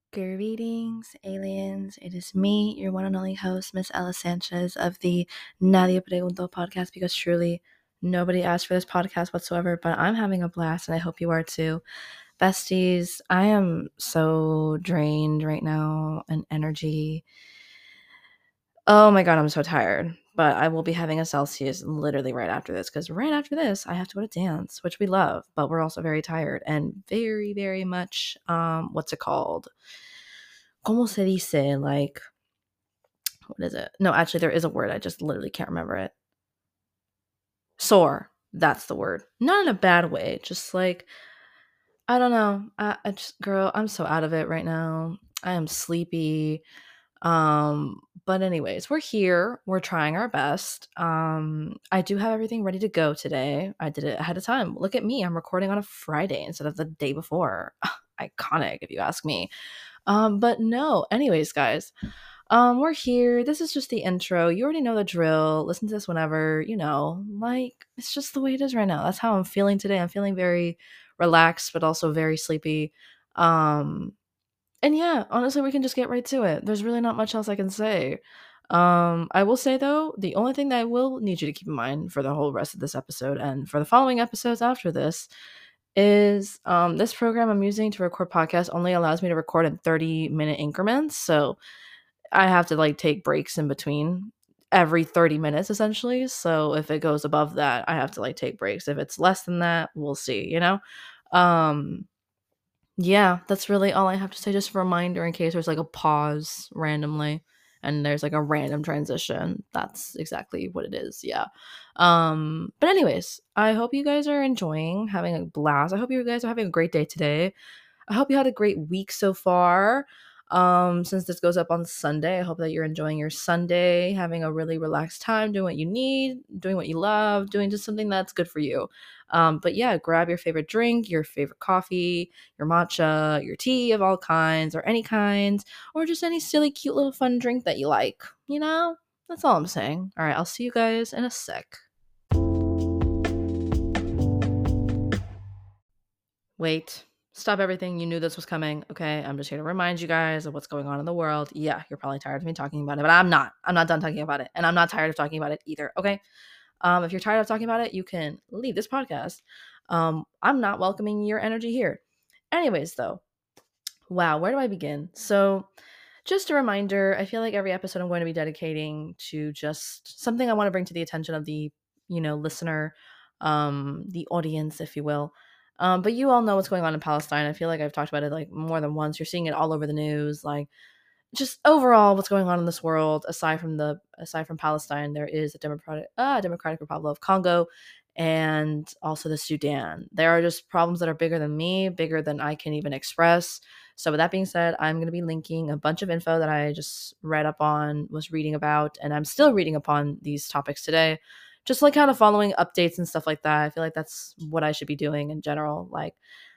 Greetings, aliens. It is me, your one and only host, Miss Ella Sanchez of the Nadie Preguntó podcast, because truly nobody asked for this podcast whatsoever, but I'm having a blast and I hope you are too. Besties, I am so drained right now and energy. Oh my god, I'm so tired. But I will be having a Celsius literally right after this, because right after this, I have to go to dance, which we love, but we're also very tired and very, very much, what's it called? ¿Cómo se dice? Like, what is it? No, actually, there is a word. I just literally can't remember it. Sore. That's the word. Not in a bad way. Just like, I don't know. I just, girl, I'm so out of it right now. I am sleepy. But anyways, we're here. We're trying our best. I do have everything ready to go today. I did it ahead of time. Look at me. I'm recording on a Friday instead of the day before. Iconic, if you ask me. But no. Anyways, guys. We're here. This is just the intro. You already know the drill. Listen to this whenever, like it's just the way it is right now. That's how I'm feeling today. I'm feeling very relaxed, but also very sleepy. Um, and yeah, honestly, we can just get right to it. There's really not much else I can say. I will say though, the only thing that I will need you to keep in mind for the whole rest of this episode and for the following episodes after this is this program I'm using to record podcasts only allows me to record in 30-minute increments. So I have to like take breaks in between every 30 minutes essentially. So if it goes above that, I have to like take breaks. If it's less than that, we'll see. Um yeah, that's really all I have to say. Just a reminder in case there's like a pause randomly and there's like a random transition. That's exactly what it is. Yeah. But anyways, I hope you guys are enjoying having a blast. I hope you guys are having a great day today. I hope you had a great week so far. Since this goes up on Sunday, I hope that you're enjoying your Sunday, having a really relaxed time, doing what you need, doing what you love, doing just something that's good for you. But yeah, grab your favorite drink, your favorite coffee, your matcha, your tea of all kinds or any kinds, or just any silly, cute little fun drink that you like. That's all I'm saying. All right, I'll see you guys in a sec. Wait. Stop everything. You knew this was coming. Okay. I'm just here to remind you guys of what's going on in the world. Yeah, you're probably tired of me talking about it, but I'm not. I'm not done talking about it. And I'm not tired of talking about it either. Okay. If you're tired of talking about it, you can leave this podcast. I'm not welcoming your energy here. Anyways, though, wow, where do I begin? So, just a reminder, I feel like every episode I'm going to be dedicating to just something I want to bring to the attention of the, listener, the audience, if you will. But you all know what's going on in Palestine. I feel like I've talked about it like more than once. You're seeing it all over the news. Like just overall what's going on in this world aside from Palestine, there is a Democratic Republic of Congo and also the Sudan. There are just problems that are bigger than me, bigger than I can even express. So with that being said, I'm going to be linking a bunch of info that I just read up on, was reading about, and I'm still reading upon these topics today. Just like kind of following updates and stuff like that. I feel like that's what I should be doing in general. Like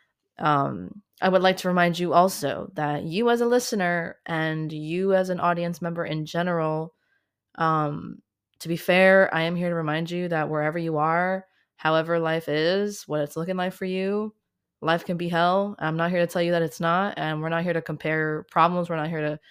I would like to remind you also that you as a listener and you as an audience member in general, um, to be fair, I am here to remind you that wherever you are, however life is, what it's looking like for you, life can be hell. I'm not here to tell you that it's not, and we're not here to compare problems. We're not here to,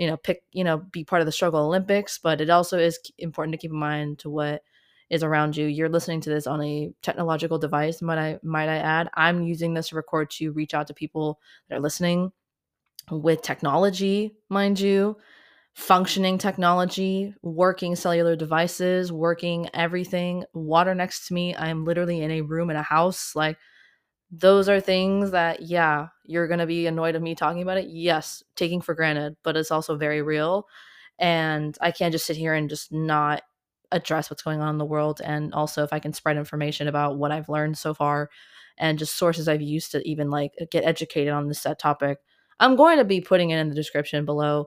be part of the struggle Olympics, but it also is important to keep in mind to what is around you. You're listening to this on a technological device, might I add. I'm using this to record to reach out to people that are listening with technology, mind you, functioning technology, working cellular devices, working everything, water next to me. I'm literally in a room in a house. Like, those are things that, yeah, you're going to be annoyed of me talking about it. Yes, taking for granted, but it's also very real. And I can't just sit here and just not address what's going on in the world. And also, if I can spread information about what I've learned so far and just sources I've used to even like get educated on this set topic, I'm going to be putting it in the description below.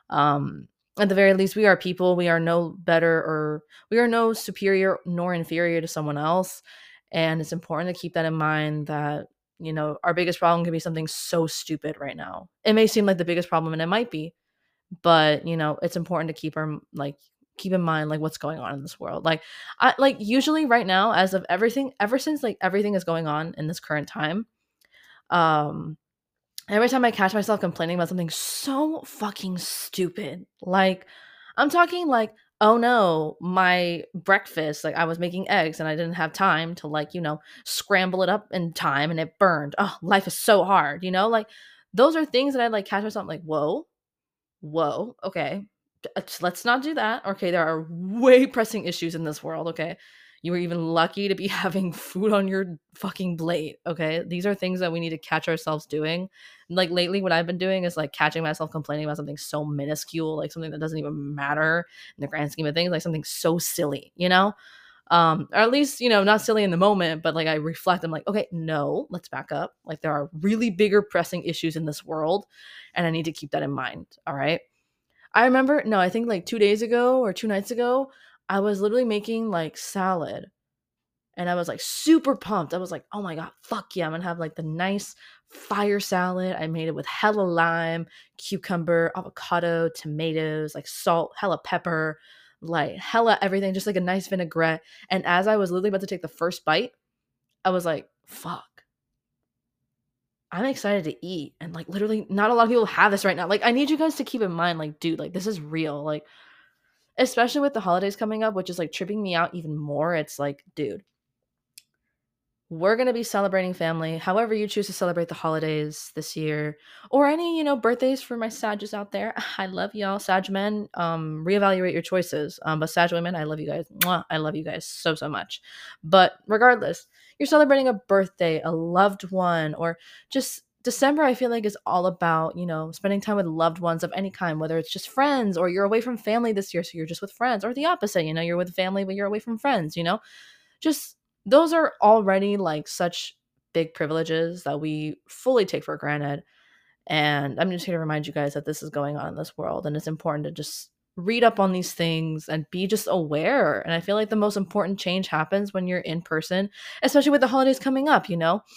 At the very least, we are people. We are no better or we are no superior nor inferior to someone else. And it's important to keep that in mind that, our biggest problem can be something so stupid right now. It may seem like the biggest problem, and it might be, but it's important to keep in mind like what's going on in this world. Like I like usually right now, as of everything, ever since like everything is going on in this current time, um Every time I catch myself complaining about something so fucking stupid, like I'm talking like, oh no, my breakfast, like I was making eggs and I didn't have time to like, scramble it up in time and it burned. Oh, life is so hard, Like those are things that I like catch myself like, whoa, okay. Let's not do that. Okay, there are way pressing issues in this world, okay? You were even lucky to be having food on your fucking plate, okay? These are things that we need to catch ourselves doing. Like lately, what I've been doing is like catching myself complaining about something so minuscule, like something that doesn't even matter in the grand scheme of things, like something so silly, or at least not silly in the moment, but like I reflect, I'm like, okay, no, let's back up, like there are really bigger pressing issues in this world and I need to keep that in mind. All right, I remember, no, I think like 2 days ago or 2 nights ago, I was literally making like salad and I was like super pumped. I was like, oh my God, fuck yeah, I'm gonna have like the nice fire salad. I made it with hella lime, cucumber, avocado, tomatoes, like salt, hella pepper, like hella everything, just like a nice vinaigrette. And as I was literally about to take the first bite, I was like, fuck, I'm excited to eat. And like literally not a lot of people have this right now. Like I need you guys to keep in mind, like, dude, like this is real. Like especially with the holidays coming up, which is like tripping me out even more. It's like, dude, we're going to be celebrating family, however you choose to celebrate the holidays this year, or any, birthdays for my Sages out there. I love y'all, Sag men. Reevaluate your choices. But Sag women, I love you guys. Mwah, I love you guys so, so much. But regardless, you're celebrating a birthday, a loved one, or just December, I feel like is all about, spending time with loved ones of any kind, whether it's just friends or you're away from family this year, so you're just with friends, or the opposite, you're with family, but you're away from friends, just those are already like such big privileges that we fully take for granted. And I'm just here to remind you guys that this is going on in this world. And it's important to just read up on these things and be just aware. And I feel like the most important change happens when you're in person, especially with the holidays coming up,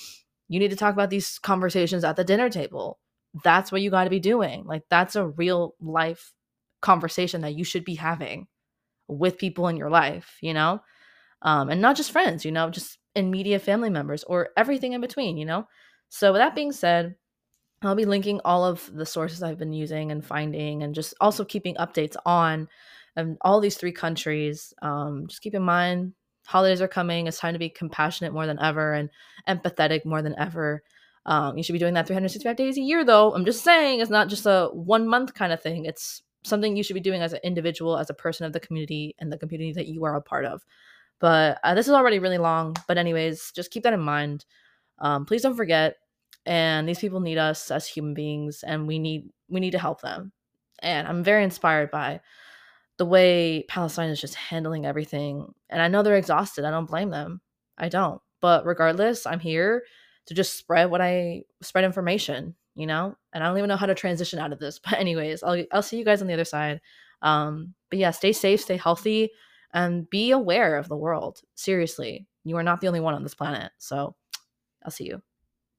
You need to talk about these conversations at the dinner table. That's what you got to be doing. Like, that's a real life conversation that you should be having with people in your life. And not just friends, just immediate family members or everything in between. So, with that being said, I'll be linking all of the sources I've been using and finding, and just also keeping updates on all these three countries. Just keep in mind, holidays are coming. It's time to be compassionate more than ever and empathetic more than ever. You should be doing that 365 days a year, though. I'm just saying it's not just a 1 month kind of thing. It's something you should be doing as an individual, as a person of the community and the community that you are a part of. But this is already really long. But anyways, just keep that in mind. Please don't forget. And these people need us as human beings, and we need to help them. And I'm very inspired by the way Palestine is just handling everything. And I know they're exhausted. I don't blame them. I don't. But regardless, I'm here to just spread information, And I don't even know how to transition out of this. But anyways, I'll see you guys on the other side. But yeah, stay safe, stay healthy, and be aware of the world. Seriously, you are not the only one on this planet. So I'll see you.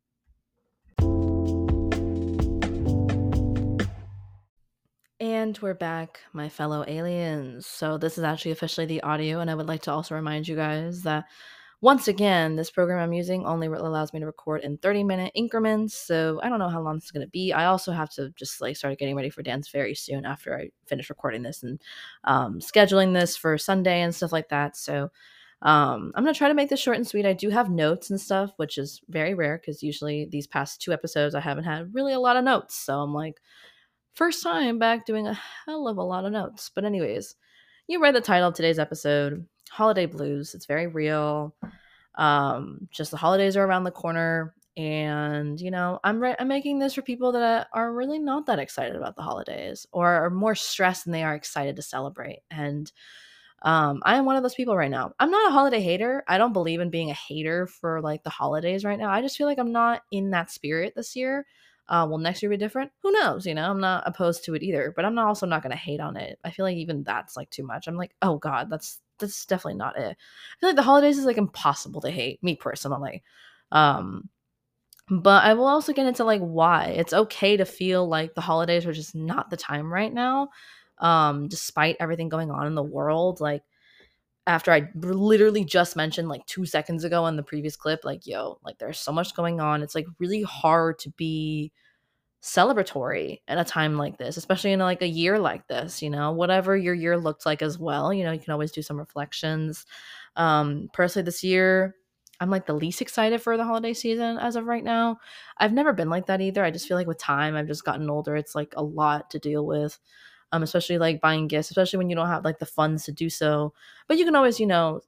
And we're back, my fellow aliens. So, this is actually officially the audio, and I would like to also remind you guys that once again, this program I'm using only allows me to record in 30-minute increments. So, I don't know how long this is going to be. I also have to just like start getting ready for dance very soon after I finish recording this and scheduling this for Sunday and stuff like that. So, I'm going to try to make this short and sweet. I do have notes and stuff, which is very rare because usually these past 2 episodes I haven't had really a lot of notes. So, I'm like, first time back doing a hell of a lot of notes. But anyways, you read the title of today's episode, Holiday Blues. It's very real. Just the holidays are around the corner, and I'm making this for people that are really not that excited about the holidays, or are more stressed than they are excited to celebrate. And I am one of those people right now. I'm not a holiday hater. I don't believe in being a hater for like the holidays right now. I just feel like I'm not in that spirit this year. Will next year be different? Who knows? I'm not opposed to it either, but I'm not also not going to hate on it. I feel like even that's like too much. I'm like, oh God, that's definitely not it. I feel like the holidays is like impossible to hate, me personally. Um, but I will also get into like why it's okay to feel like the holidays are just not the time right now. Despite everything going on in the world, like after I literally just mentioned like 2 seconds ago in the previous clip, like, yo, like there's so much going on. It's like really hard to be celebratory at a time like this, especially in like a year like this, whatever your year looked like as well. You can always do some reflections. Personally, this year, I'm like the least excited for the holiday season as of right now. I've never been like that either. I just feel like with time, I've just gotten older. It's like a lot to deal with. Especially like buying gifts, especially when you don't have like the funds to do so. But you can always,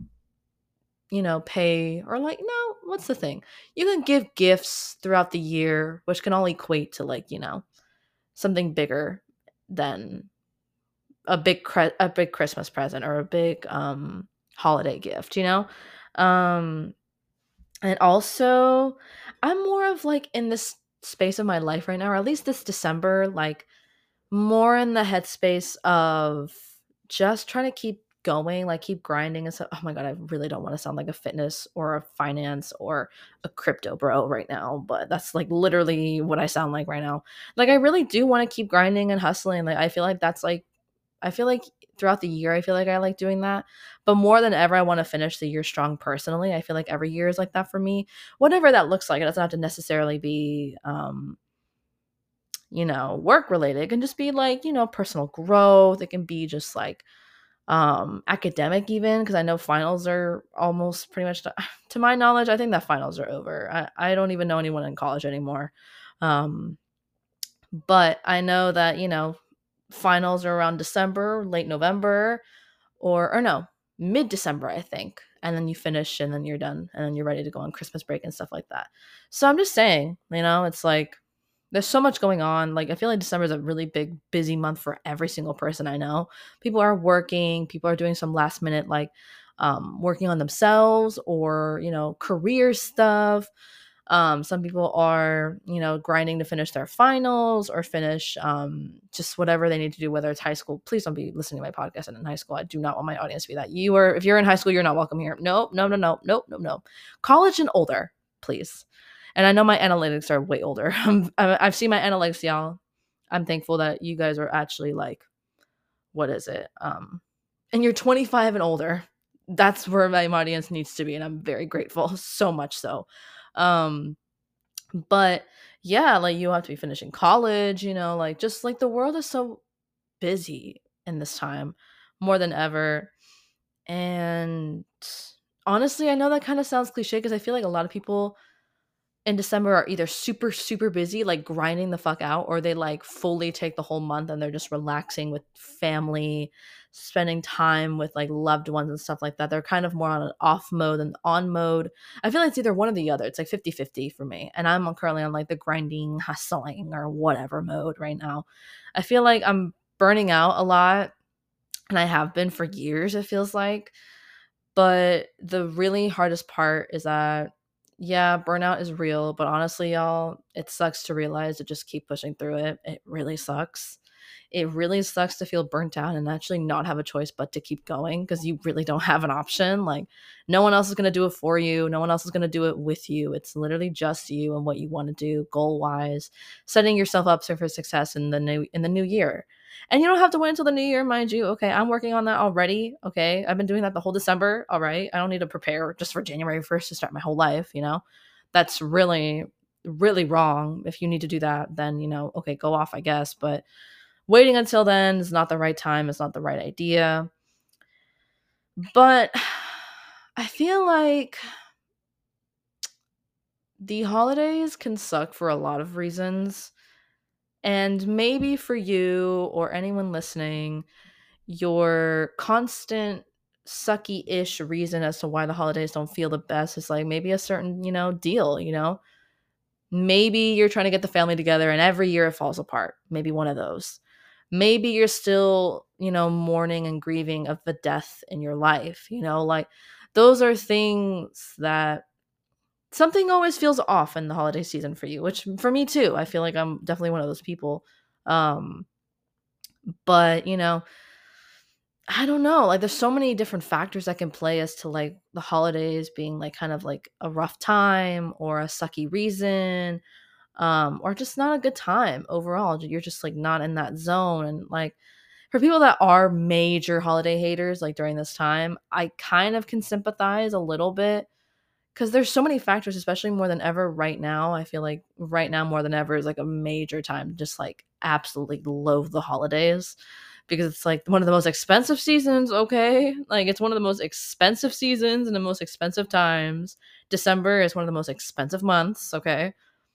pay or like, no, what's the thing? You can give gifts throughout the year, which can all equate to like, something bigger than a big Christmas present or a big holiday gift, Um and also I'm more of like in this space of my life right now, or at least this December, like more in the headspace of just trying to keep going, like keep grinding and stuff. Oh my god, I really don't want to sound like a fitness or a finance or a crypto bro right now, but that's like literally what I sound like right now. Like I really do want to keep grinding and hustling. Like I feel like that's like I feel like throughout the year I feel like I like doing that. But more than ever I want to finish the year strong personally. I feel like every year is like that for me. Whatever that looks like. It doesn't have to necessarily be work related. It can just be like, personal growth. It can be just like academic even, because I know finals are almost pretty much to my knowledge, I think that finals are over. I don't even know anyone in college anymore. Um but I know that, finals are around December, late November, or no, mid December, I think. And then you finish and then you're done and then you're ready to go on Christmas break and stuff like that. So I'm just saying, it's like there's so much going on. Like I feel like December is a really big, busy month for every single person I know. People are working, people are doing some last minute like working on themselves or, career stuff. Some people are, grinding to finish their finals or finish just whatever they need to do, whether it's high school. Please don't be listening to my podcast and in high school. I do not want my audience to be that. If you're in high school, you're not welcome here. Nope, no, no, no, nope, nope, no. College and older, please. And I know my analytics are way older. I've seen my analytics, y'all. I'm thankful that you guys are actually like, what is it? And you're 25 and older. That's where my audience needs to be, and I'm very grateful, so much so. Um, but yeah, like you have to be finishing college, like just like the world is so busy in this time more than ever. And honestly, I know that kind of sounds cliche because I feel like a lot of people in December are either super, super busy, like grinding the fuck out, or they like fully take the whole month and they're just relaxing with family, spending time with like loved ones and stuff like that. They're kind of more on an off mode than on mode. I feel like it's either one or the other. It's like 50-50 for me. And I'm currently on like the grinding, hustling, or whatever mode right now. I feel like I'm burning out a lot, and I have been for years, it feels like. But the really hardest part is that, yeah, burnout is real, but honestly, y'all, it sucks to realize to just keep pushing through it. It really sucks. It really sucks to feel burnt out and actually not have a choice but to keep going because you really don't have an option. Like, no one else is going to do it for you. No one else is going to do it with you. It's literally just you and what you want to do goal wise, setting yourself up for success in the new year. And you don't have to wait until the new year, mind you. Okay, I'm working on that already. Okay, I've been doing that the whole December. All right, I don't need to prepare just for January 1st to start my whole life. That's really, really wrong. If you need to do that, then, okay, go off, I guess. But waiting until then is not the right time. It's not the right idea. But I feel like the holidays can suck for a lot of reasons. And maybe for you or anyone listening, your constant sucky-ish reason as to why the holidays don't feel the best is like maybe a certain, deal. Maybe you're trying to get the family together and every year it falls apart. Maybe one of those. Maybe you're still, mourning and grieving of the death in your life, like those are things that something always feels off in the holiday season for you, which for me too. I feel like I'm definitely one of those people. Um, but I don't know. Like, there's so many different factors that can play as to like the holidays being like kind of like a rough time or a sucky reason, or just not a good time overall. You're just like not in that zone. And like for people that are major holiday haters, like during this time, I kind of can sympathize a little bit because there's so many factors, especially more than ever right now. I feel like right now more than ever is like a major time to just like absolutely loathe the holidays because it's like one of the most expensive seasons, okay? Like it's one of the most expensive seasons and the most expensive times. December is one of the most expensive months, okay?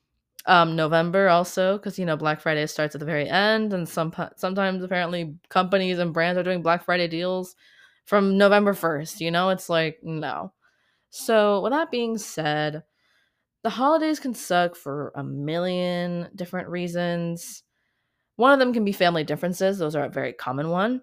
November also because Black Friday starts at the very end, and sometimes apparently companies and brands are doing Black Friday deals from November 1st. It's like no. So with that being said, the holidays can suck for a million different reasons. One of them can be family differences. Those are a very common one.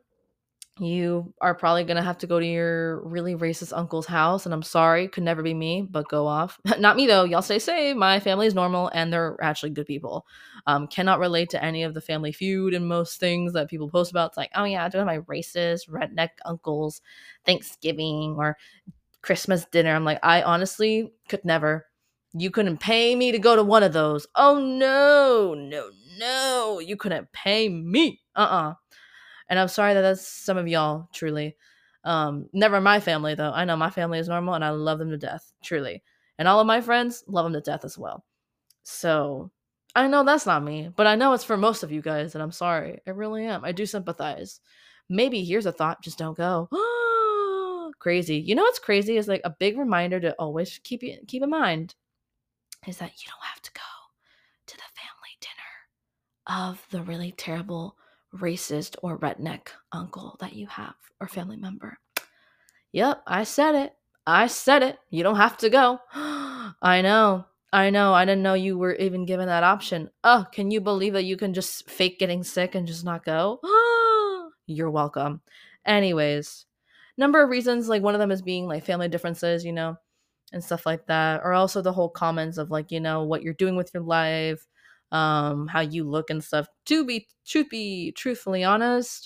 You are probably going to have to go to your really racist uncle's house, and I'm sorry, could never be me, but go off. Not me though. Y'all stay safe. My family is normal and they're actually good people. Cannot relate to any of the family feud and most things that people post about. It's like, oh yeah, I do have my racist redneck uncles Thanksgiving or Christmas dinner. I'm like, I honestly could never. You couldn't pay me to go to one of those. Oh no, no, no. You couldn't pay me. And I'm sorry that that's some of y'all, truly. Never my family though. I know my family is normal and I love them to death, truly. And all of my friends love them to death as well. So I know that's not me, but I know it's for most of you guys, and I'm sorry. I really am. I do sympathize. Maybe here's a thought, just don't go. Crazy. You know what's crazy is like a big reminder to always keep in mind is that you don't have to go to the family dinner of the really terrible racist or redneck uncle that you have or family member. Yep, I said it. I said it. You don't have to go. I know. I know. I didn't know you were even given that option. Oh, can you believe that you can just fake getting sick and just not go? You're welcome. Anyways, number of reasons, like one of them is being like family differences, and stuff like that. Or also the whole comments of like, what you're doing with your life, how you look and stuff. To be truthfully honest,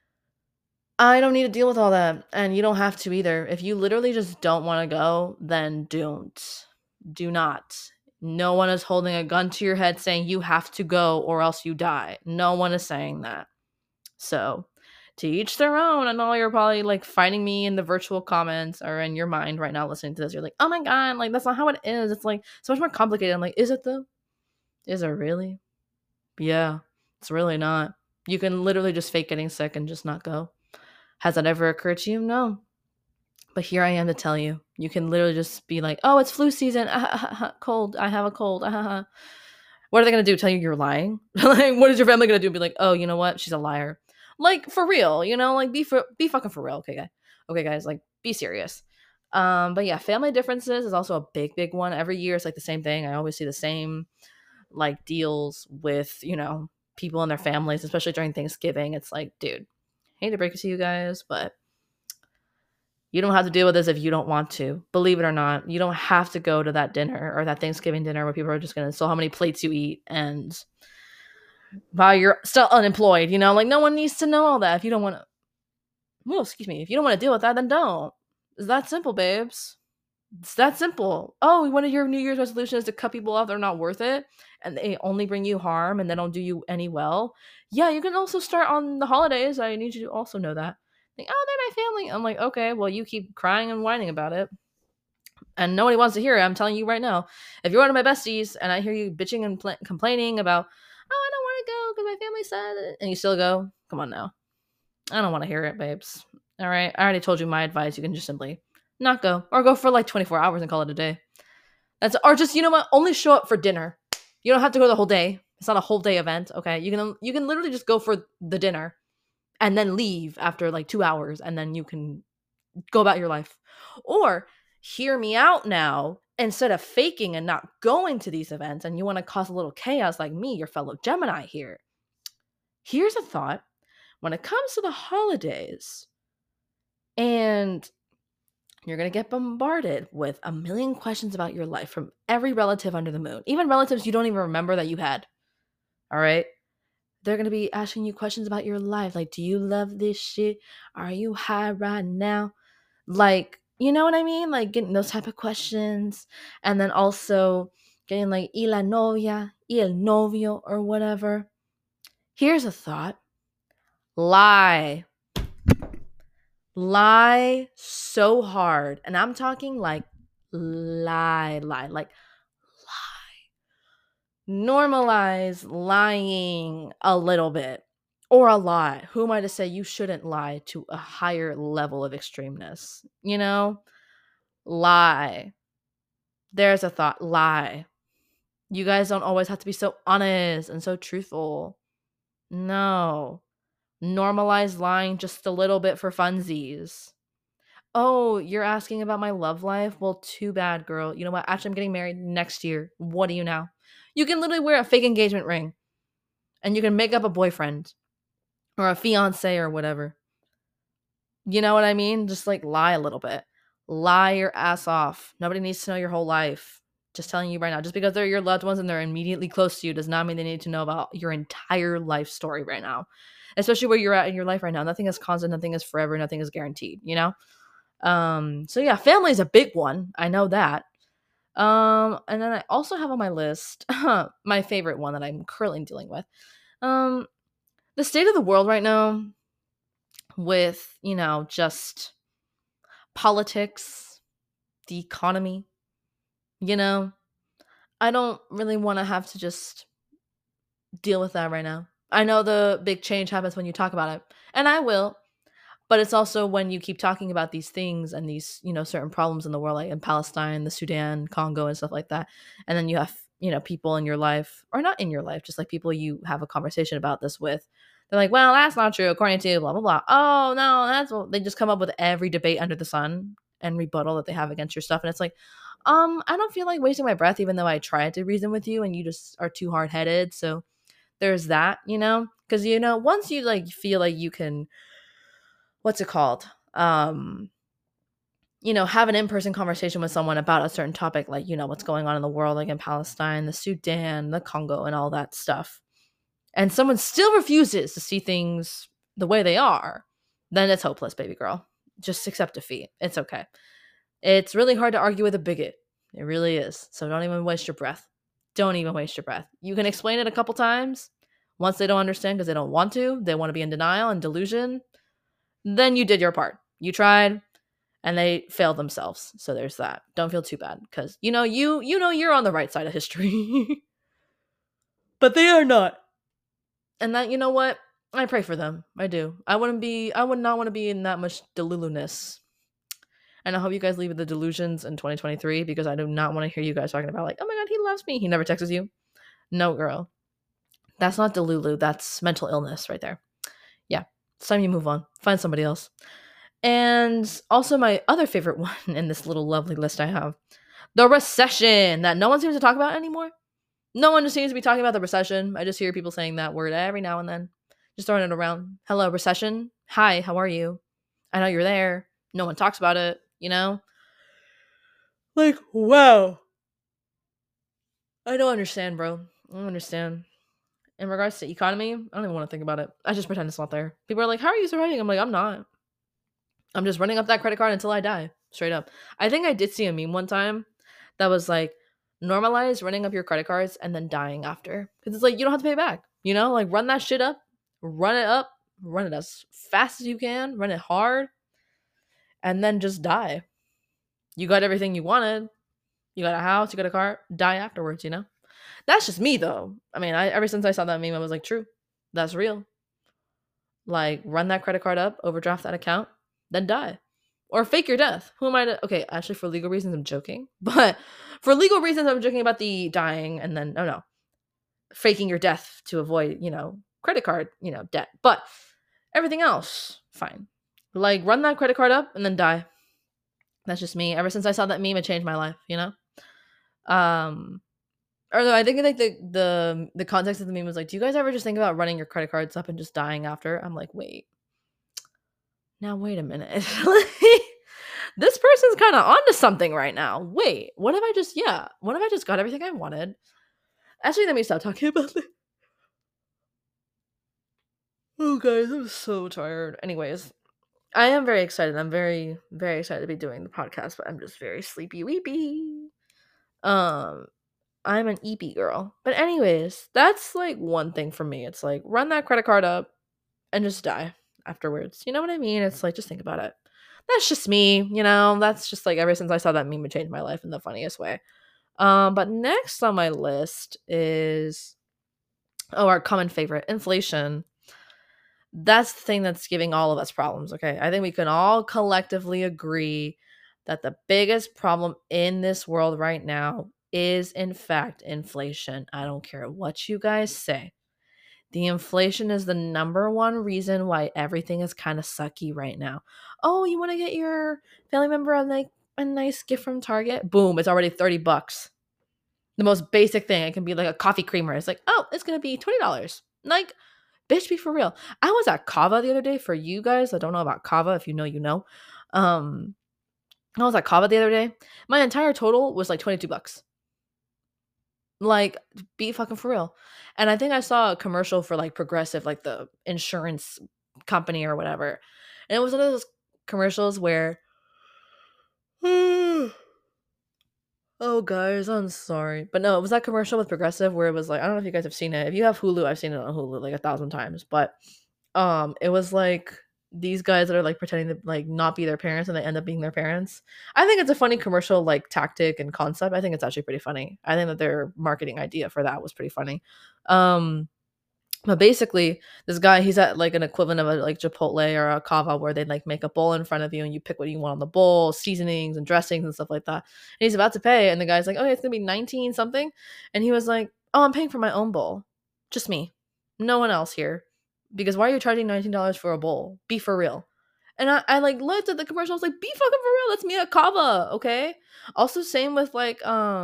I don't need to deal with all that. And you don't have to either. If you literally just don't want to go, then don't. Do not. No one is holding a gun to your head saying you have to go or else you die. No one is saying that. So, to each their own. I know you're probably like fighting me in the virtual comments or in your mind right now listening to this. You're like, oh my God, like that's not how it is. It's like so much more complicated. I'm like, is it though? Is it really? Yeah, it's really not. You can literally just fake getting sick and just not go. Has that ever occurred to you? No. But here I am to tell you. You can literally just be like, oh, it's flu season. Cold. I have a cold. What are they going to do? Tell you you're lying? Like, what is your family going to do? Be like, oh, you know what? She's a liar. Like, for real. Like, be fucking for real. Okay, guys. Like, be serious. But yeah, family differences is also a big, big one. Every year it's like the same thing. I always see the same, like, deals with, people and their families, especially during Thanksgiving. It's like, dude, hate to break it to you guys, but you don't have to deal with this if you don't want to. Believe it or not, you don't have to go to that dinner or that Thanksgiving dinner where people are just going to sell how many plates you eat and while you're still unemployed, like no one needs to know all that. If you don't want to, well, excuse me, if you don't want to deal with that, then don't. It's that simple, babes. It's that simple. Oh, one of your New Year's resolutions is to cut people off that are not worth it and they only bring you harm and they don't do you any well. Yeah, you can also start on the holidays. I need you to also know that. Like, oh, they're my family. I'm like, okay, well, you keep crying and whining about it. And nobody wants to hear it. I'm telling you right now. If you're one of my besties and I hear you bitching and complaining about, oh, I don't want to go because my family said it, and you still go, come on now. I don't want to hear it, babes. All right. I already told you my advice. You can just simply not go or go for like 24 hours and call it a day. Or just, you know what? Only show up for dinner. You don't have to go the whole day. It's not a whole day event. Okay. You can literally just go for the dinner and then leave after like 2 hours and then you can go about your life. Or hear me out now. Instead of faking and not going to these events and you want to cause a little chaos like me, your fellow Gemini here. Here's a thought. When it comes to the holidays and you're going to get bombarded with a million questions about your life from every relative under the moon, even relatives you don't even remember that you had. All right. They're going to be asking you questions about your life. Like, do you love this shit? Are you high right now? Like, you know what I mean? Like getting those type of questions. And then also getting like, y la novia, y el novio, or whatever. Here's a thought. Lie. Lie so hard. And I'm talking like lie, like normalize lying a little bit or a lot. Who am I to say you shouldn't lie to a higher level of extremeness? You know, lie. There's a thought. Lie. You guys don't always have to be so honest and so truthful. No. Normalize lying just a little bit for funsies. Oh, you're asking about my love life? Well, too bad, girl. You know what? Actually, I'm getting married next year. What do you now? You can literally wear a fake engagement ring and you can make up a boyfriend or a fiance or whatever. You know what I mean? Just like lie a little bit. Lie your ass off. Nobody needs to know your whole life. Just telling you right now. Just because they're your loved ones and they're immediately close to you does not mean they need to know about your entire life story right now. Especially where you're at in your life right now. Nothing is constant, nothing is forever, nothing is guaranteed, you know? So yeah, family is a big one. I know that. And then I also have on my list my favorite one that I'm currently dealing with. The state of the world right now with, just politics, the economy, you know, I don't really want to have to just deal with that right now. I know the big change happens when you talk about it, and I will, but it's also when you keep talking about these things and these, certain problems in the world, like in Palestine, the Sudan, Congo, and stuff like that. And then you have, people in your life, or not in your life, just like people you have a conversation about this with. They're like, well, that's not true, according to blah, blah, blah. Oh, no, that's what they just come up with every debate under the sun and rebuttal that they have against your stuff. And it's like, I don't feel like wasting my breath, even though I tried to reason with you and you just are too hard headed. So there's that, because, once you like feel like you can, what's it called? Have an in-person conversation with someone about a certain topic, like, what's going on in the world, like in Palestine, the Sudan, the Congo, and all that stuff. And someone still refuses to see things the way they are, then it's hopeless, baby girl. Just accept defeat. It's okay. It's really hard to argue with a bigot. It really is. So don't even waste your breath. Don't even waste your breath. You can explain it a couple times. Once they don't understand because they don't want to, they want to be in denial and delusion, then you did your part. You tried and they failed themselves. So there's that. Don't feel too bad because you're on the right side of history. But they are not. And that, you know what? I pray for them. I do. I would not want to be in that much deluluness. And I hope you guys leave the delusions in 2023 because I do not want to hear you guys talking about like, oh my God, he loves me. He never texts you. No, girl. That's not delulu. That's mental illness right there. Yeah. It's time you move on. Find somebody else. And also my other favorite one in this little lovely list I have, the recession that no one seems to talk about anymore. No one just seems to be talking about the recession. I just hear people saying that word every now and then. Just throwing it around. Hello, recession. Hi, how are you? I know you're there. No one talks about it, Like, wow. I don't understand, bro. I don't understand. In regards to economy, I don't even want to think about it. I just pretend it's not there. People are like, how are you surviving? I'm like, I'm not. I'm just running up that credit card until I die. Straight up. I think I did see a meme one time that was like, normalize running up your credit cards and then dying after. Because it's like, you don't have to pay it back. Like run that shit up. Run it up. Run it as fast as you can. Run it hard. And then just die. You got everything you wanted. You got a house. You got a car. Die afterwards, That's just me, though. I mean, ever since I saw that meme, I was like, true. That's real. Like, run that credit card up. Overdraft that account. Then die. Or fake your death. Who am I to... Okay, actually, for legal reasons, I'm joking. But for legal reasons, I'm joking about the dying and then... Oh, no. Faking your death to avoid, credit card, debt. But everything else, fine. Like, run that credit card up and then die. That's just me. Ever since I saw that meme, it changed my life, Although I think like the context of the meme was like, do you guys ever just think about running your credit cards up and just dying after? I'm like, wait. Now wait a minute. This person's kind of onto something right now. Wait, what if I just got everything I wanted? Actually, let me stop talking about this. Oh, guys, I'm so tired. Anyways, I am very excited. I'm very, very excited to be doing the podcast, but I'm just very sleepy weepy. I'm an EP girl. But anyways, that's like one thing for me. It's like run that credit card up and just die afterwards. You know what I mean? It's like just think about it. That's just me, that's just like ever since I saw that meme, it changed my life in the funniest way. But next on my list is our common favorite, inflation. That's the thing that's giving all of us problems, okay? I think we can all collectively agree that the biggest problem in this world right now is, in fact, inflation. I don't care what you guys say. The inflation is the number one reason why everything is kind of sucky right now. Oh, you want to get your family member a nice gift from Target? Boom, it's already $30. The most basic thing. It can be like a coffee creamer. It's like, oh, it's gonna be $20. Like, bitch, be for real. I was at Kava the other day. For you guys that don't know about Kava, if you know, you know. I was at Kava the other day. My entire total was like $22. Like, be fucking for real. And I think I saw a commercial for like Progressive, like the insurance company or whatever. And it was one of those commercials where oh, guys, I'm sorry. But no, it was that commercial with Progressive where it was like, I don't know if you guys have seen it. If you have Hulu, I've seen it on Hulu like 1,000 times. But it was like these guys that are like pretending to like not be their parents and they end up being their parents. I think it's a funny commercial like tactic and concept. I think it's actually pretty funny. I think that their marketing idea for that was pretty funny. But basically, this guy, he's at like an equivalent of a like Chipotle or a Cava where they like make a bowl in front of you and you pick what you want on the bowl, seasonings and dressings and stuff like that. And he's about to pay, and the guy's like, "Oh, it's gonna be 19 something," and he was like, "Oh, I'm paying for my own bowl, just me, no one else here, because why are you charging $19 for a bowl? Be for real." And I like looked at the commercial, I was like, "Be fucking for real, that's me at Cava, okay?" Also, same with like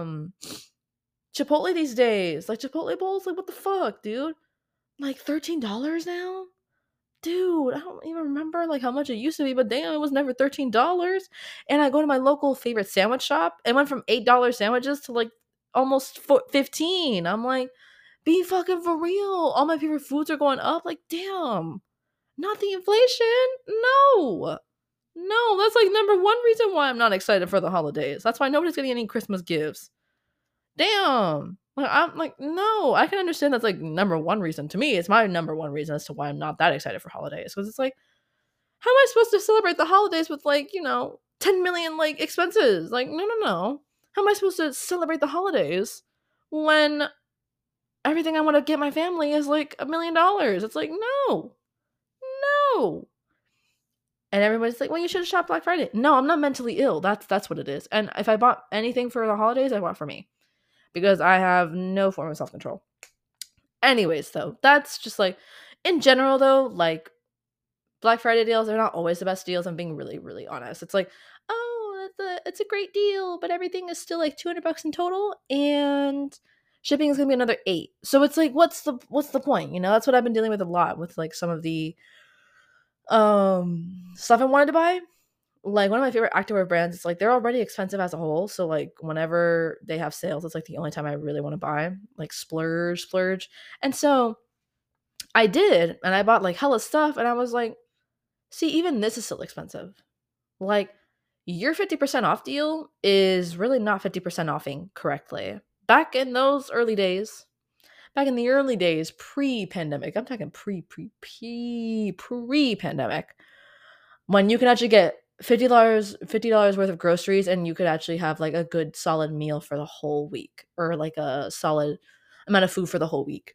Chipotle these days, like Chipotle bowls, like what the fuck, dude? Like $13 now? Dude, I don't even remember like how much it used to be, but damn, it was never $13. And I go to my local favorite sandwich shop. It went from $8 sandwiches to like almost 15. I'm like, be fucking for real. All my favorite foods are going up. Like, damn. Not the inflation. No. No, that's like number one reason why I'm not excited for the holidays. That's why nobody's getting any Christmas gifts. Damn. Like, I'm like, no, I can understand that's like number one reason. To me, it's my number one reason as to why I'm not that excited for holidays. Because it's like, how am I supposed to celebrate the holidays with like, 10 million like expenses? Like, no, no, no. How am I supposed to celebrate the holidays when everything I want to get my family is like $1 million? It's like, no, no. And everybody's like, well, you should have shopped Black Friday. No, I'm not mentally ill. That's what it is. And if I bought anything for the holidays, I bought for me, because I have no form of self-control. Anyways, though, that's just like in general though, like Black Friday deals are not always the best deals. I'm being really, really honest. It's like, oh, it's a great deal, but everything is still like $200 in total, and shipping is gonna be another $8. So it's like, what's the point? That's what I've been dealing with a lot with like some of the stuff I wanted to buy. Like one of my favorite activewear brands, it's like they're already expensive as a whole. So like whenever they have sales, it's like the only time I really want to buy, like splurge. And so I did, and I bought like hella stuff, and I was like, see, even this is still expensive. Like your 50% off deal is really not 50% offing correctly. Back in those early days, pre-pandemic, I'm talking pre-pandemic, when you can actually get $50 worth of groceries and you could actually have like a good solid meal for the whole week, or like a solid amount of food for the whole week.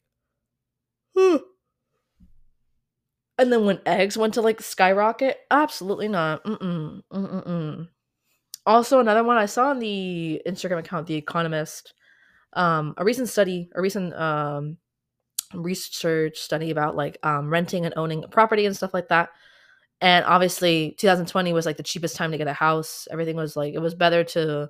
And then when eggs went to like skyrocket, absolutely not. Also, another one I saw on the Instagram account, The Economist, a recent research study about like renting and owning a property and stuff like that. And obviously 2020 was like the cheapest time to get a house. Everything was like, it was better to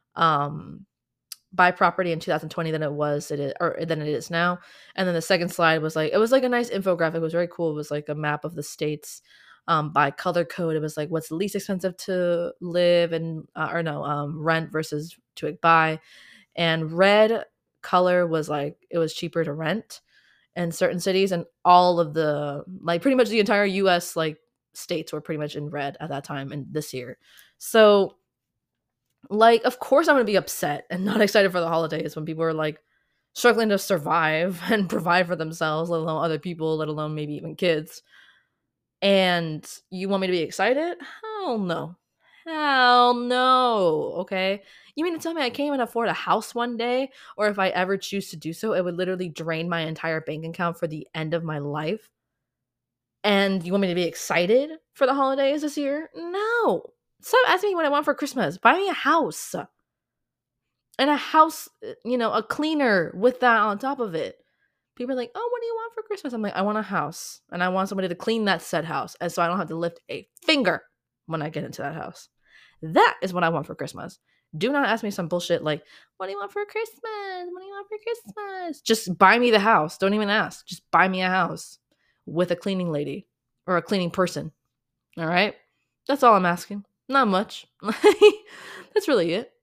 buy property in 2020 than than it is now. And then the second slide was like, it was like a nice infographic. It was very cool. It was like a map of the states by color code. It was like what's the least expensive to live and rent versus to buy. And red color was like, it was cheaper to rent in certain cities, and all of the like pretty much the entire US like states were pretty much in red at that time and this year. So like, of course I'm going to be upset and not excited for the holidays when people are like struggling to survive and provide for themselves, let alone other people, let alone maybe even kids. And you want me to be excited? Hell no. Hell no. Okay. You mean to tell me I can't even afford a house one day? Or if I ever choose to do so, it would literally drain my entire bank account for the end of my life? And you want me to be excited for the holidays this year? No. Stop asking me what I want for Christmas. Buy me a house. And a house, a cleaner with that on top of it. People are like, "Oh, what do you want for Christmas?" I'm like, "I want a house, and I want somebody to clean that said house, and so I don't have to lift a finger when I get into that house." That is what I want for Christmas. Do not ask me some bullshit like, "What do you want for Christmas? What do you want for Christmas?" Just buy me the house. Don't even ask. Just buy me a house with a cleaning lady or a cleaning person. All right? That's all I'm asking. Not much. That's really it.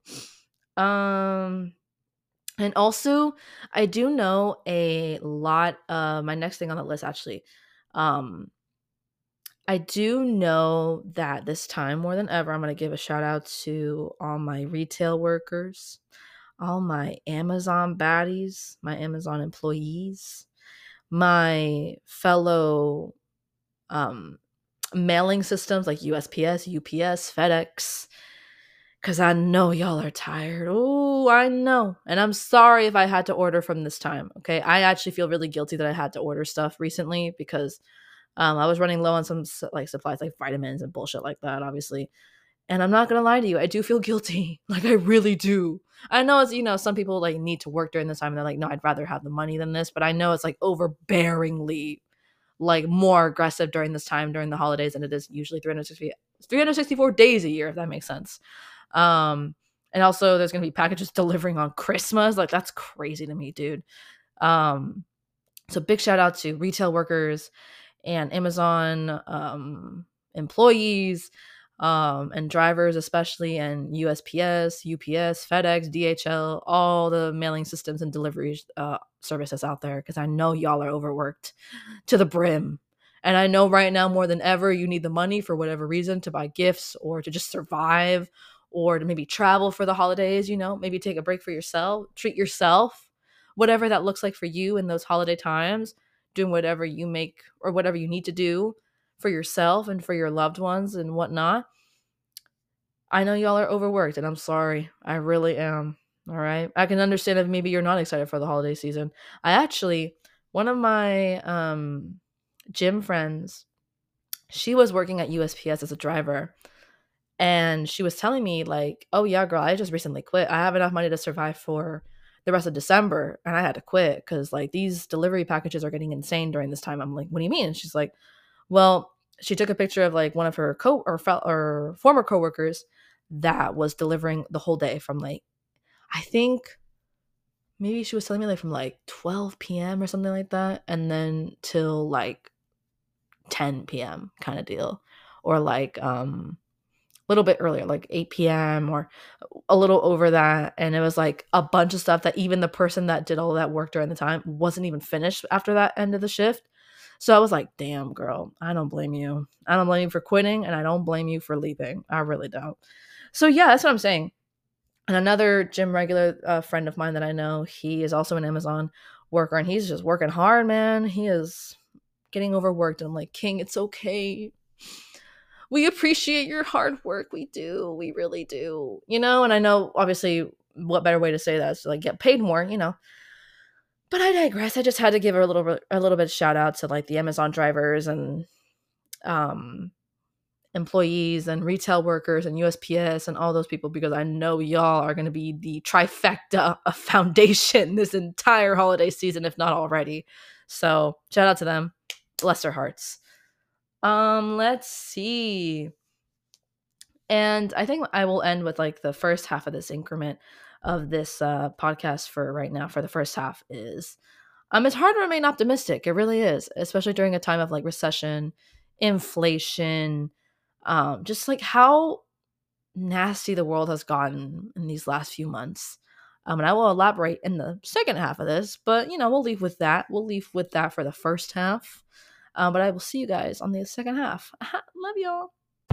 And also, I do know a lot of my next thing on the list actually. Um, I do know that this time more than ever, I'm going to give a shout out to all my retail workers, all my Amazon baddies, my Amazon employees, my fellow um, mailing systems like USPS, UPS, FedEx, because I know y'all are tired. Oh, I know. And I'm sorry if I had to order from this time. Okay. I actually feel really guilty that I had to order stuff recently because I was running low on some like supplies like vitamins and bullshit like that, obviously. And I'm not going to lie to you. I do feel guilty. Like I really do. I know it's, some people like need to work during this time and they're like, no, I'd rather have the money than this. But I know it's like overbearingly like more aggressive during this time during the holidays than it is usually 364 days a year, if that makes sense. And also there's gonna be packages delivering on Christmas. Like that's crazy to me, dude. So big shout out to retail workers and Amazon employees and drivers especially, and USPS, UPS, FedEx, DHL, all the mailing systems and delivery services out there, because I know y'all are overworked to the brim. And I know right now more than ever you need the money for whatever reason to buy gifts or to just survive or to maybe travel for the holidays, maybe take a break for yourself, treat yourself, whatever that looks like for you in those holiday times, doing whatever you make or whatever you need to do for yourself and for your loved ones and whatnot. I know y'all are overworked and I'm sorry. I really am. All right. I can understand if maybe you're not excited for the holiday season. One of my gym friends, she was working at USPS as a driver. And she was telling me like, "Oh yeah, girl, I just recently quit. I have enough money to survive for the rest of December, and I had to quit because like these delivery packages are getting insane during this time." I'm like, "What do you mean?" And she's like, "Well," she took a picture of like one of her or former coworkers that was delivering the whole day from like, I think maybe she was telling me like from like 12 p.m. or something like that, and then till like 10 p.m. kind of deal, or like little bit earlier, like 8 p.m. or a little over that. And it was like a bunch of stuff that even the person that did all that work during the time wasn't even finished after that end of the shift. So I was like, damn, girl, I don't blame you. I don't blame you for quitting and I don't blame you for leaving. I really don't. So yeah, that's what I'm saying. And another gym regular friend of mine that I know, he is also an Amazon worker and he's just working hard, man. He is getting overworked. And I'm like, King, it's okay. We appreciate your hard work. We do. We really do. And I know obviously what better way to say that is to like get paid more. But I digress. I just had to give a little bit of shout out to like the Amazon drivers and um employees and retail workers and USPS and all those people, because I know y'all are going to be the trifecta of foundation this entire holiday season, if not already. So shout out to them. Bless their hearts. Let's see. And I think I will end with like the first half of this increment of this podcast for right now. For the first half is, it's hard to remain optimistic. It really is, especially during a time of like recession, inflation, just like how nasty the world has gotten in these last few months. And I will elaborate in the second half of this, but we'll leave with that. We'll leave with that for the first half. But I will see you guys on the second half. Love y'all.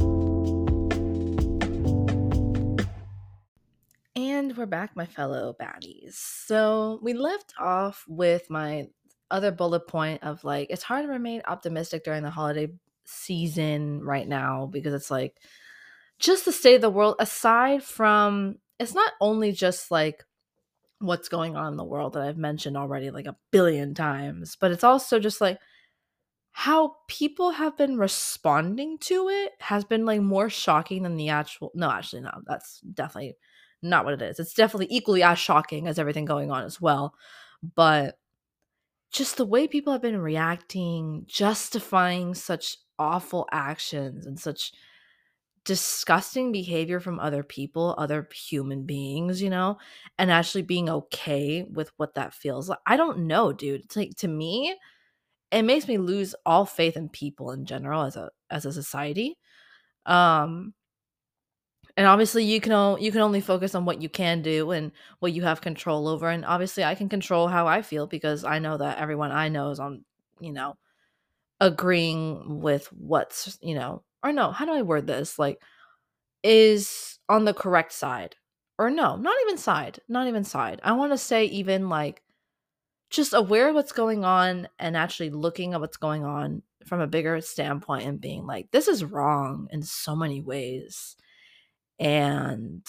And we're back, my fellow baddies. So we left off with my other bullet point of like, it's hard to remain optimistic during the holiday season right now because it's like just the state of the world aside from it's not only just like what's going on in the world that I've mentioned already like a billion times, but it's also just like how people have been responding to it has been like more shocking than the actual no, actually no, that's definitely not what it is. It's definitely equally as shocking as everything going on as well. But just the way people have been reacting, justifying such awful actions and such disgusting behavior from other people, other human beings, and actually being okay with what that feels like. I don't know, dude. It's like to me, it makes me lose all faith in people in general as a society. Um and obviously you can only focus on what you can do and what you have control over, and obviously I can control how I feel because I know that everyone I know is on, you know, agreeing with what's, or no, how do I word this? Like is on the correct side. Or no, not even side, not even side. I want to say even like just aware of what's going on and actually looking at what's going on from a bigger standpoint and being like, this is wrong in so many ways. And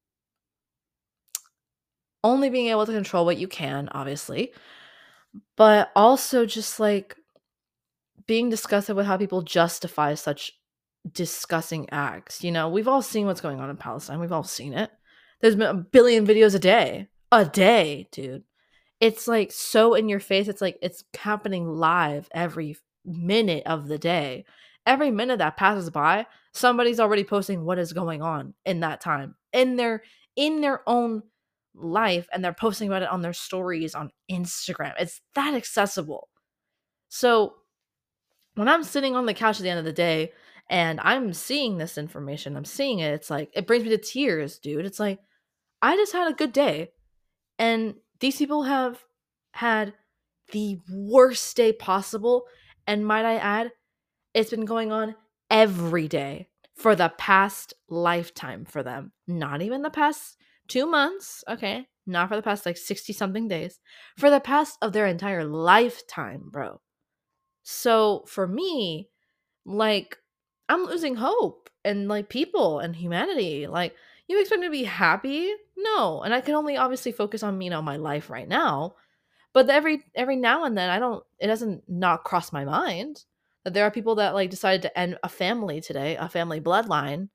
only being able to control what you can, obviously, but also just like being disgusted with how people justify such disgusting acts. We've all seen what's going on in Palestine. We've all seen it. There's been a billion videos a day. A day, dude. It's like so in your face. It's like it's happening live every minute of the day. Every minute that passes by, somebody's already posting what is going on in that time in their own life, and they're posting about it on their stories on Instagram. It's that accessible. So when I'm sitting on the couch at the end of the day and I'm seeing this information, I'm seeing it, it's like it brings me to tears, dude. It's like I just had a good day. And these people have had the worst day possible. And might I add, it's been going on every day for the past lifetime for them. Not even the past 2 months, okay? Not for the past like 60 something days. For the past of their entire lifetime, bro. So for me, like, I'm losing hope and like people and humanity. Like, you expect me to be happy? No. And I can only obviously focus on, my life right now. But every now and then it doesn't not cross my mind that there are people that like decided to end a family today, a family bloodline,